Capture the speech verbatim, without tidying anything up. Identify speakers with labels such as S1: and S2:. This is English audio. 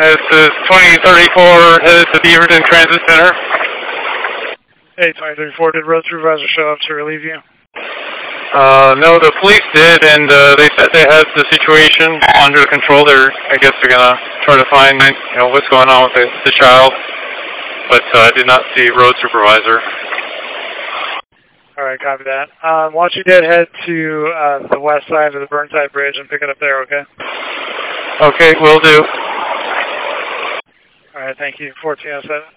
S1: This is twenty thirty-four headed to Beaverton Transit Center.
S2: Hey, twenty thirty-four, did road supervisor show up to relieve you?
S1: Uh, no, the police did, and uh, they said they had the situation under control. They're, I guess they're going to try to find, you know, what's going on with the, the child, but uh, I did not see road supervisor.
S2: All right, copy that. Um, why don't you dead head to uh, the west side of the Burnside Bridge and pick it up there, okay?
S1: Okay, will do.
S2: All right, thank you. fourteen oh seven.